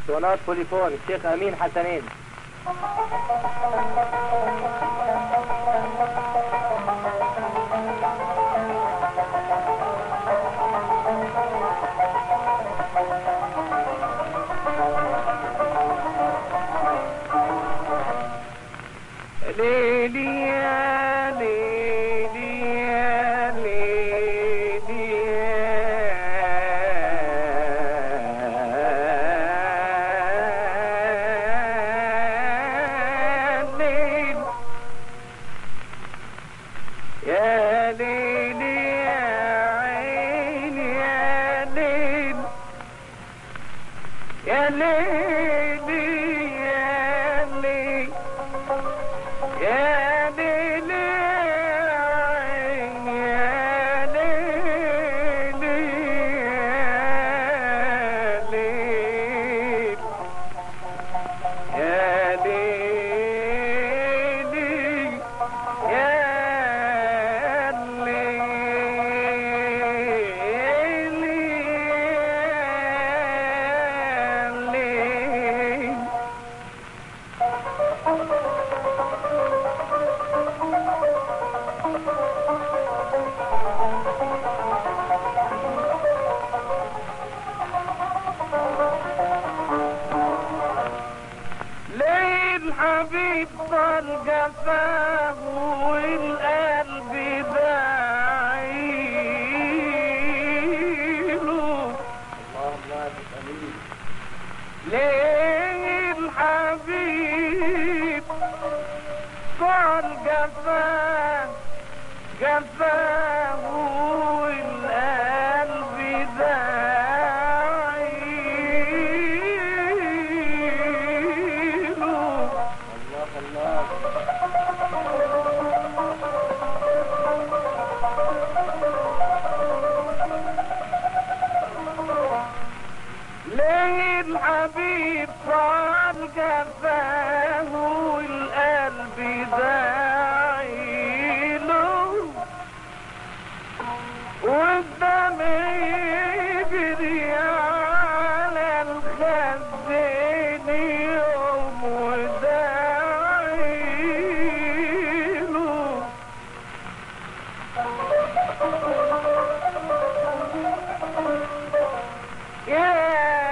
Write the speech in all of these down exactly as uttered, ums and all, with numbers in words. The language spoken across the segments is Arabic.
اسطوانات بوليفون الشيخ امين حسنين. ليلي يا ليلي يا ليلي يا ليل يا ليل يا عيني يا ليل يا ليل يا ليل يا ليل يا ليل يا ليل يا حبيب ضل جفاه والقلب داعيله. ليه الحبيب ضل جفاه جفاه والقلب داعيله. ليه الحبيب صار جفاه والقلب داعيله والدم يجري على الخدين يوم وداعيله. يا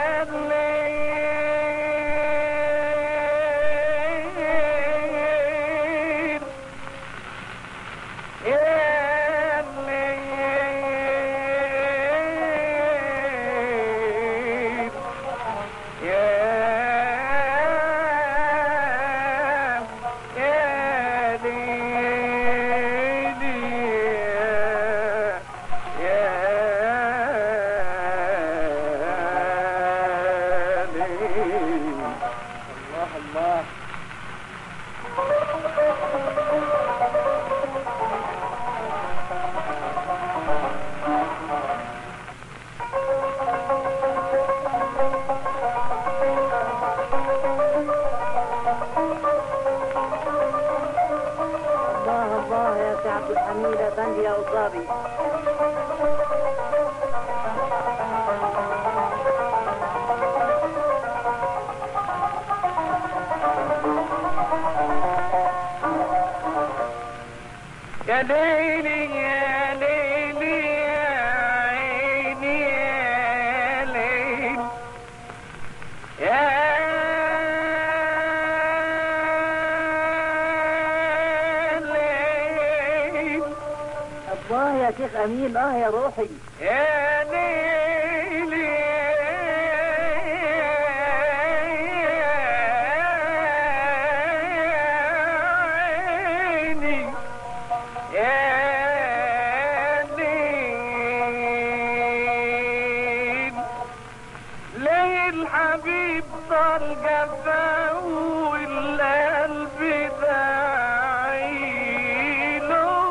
عبد الحميد بندي يا أصابي. يا ليلي يا ليلي يا عيني يا ليل يا الله يا شيخ امين. اه يا روحي يا ليلي يا ليل. ليه الحبيب ضل جفاه والقلب داعيله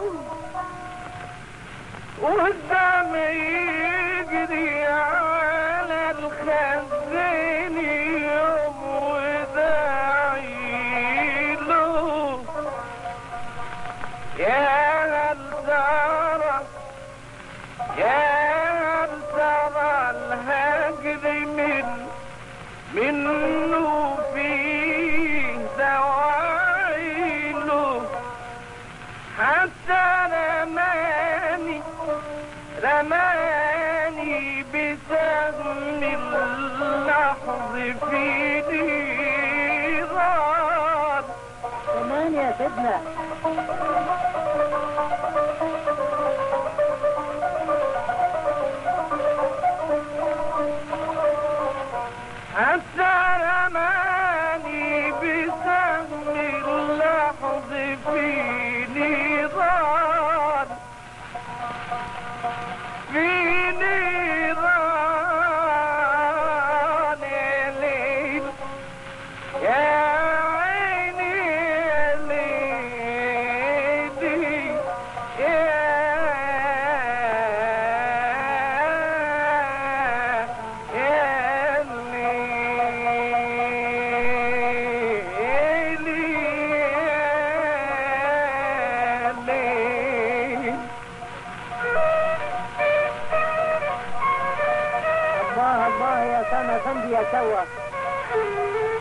والدم يجري على الخزين يوم وداعيله. يا هل ترى يا هل ترى الهجر من منه فيه زوايله حتى رماني رماني بسهم اللحظ في نيران. كمان يا سيدنا. حتى رماني بسهم اللحظ في نيران في نيران يا ليل يا عيني يا ليلي يا يا ليلي يا ليل. الله الله يا سما فندي يا سوا.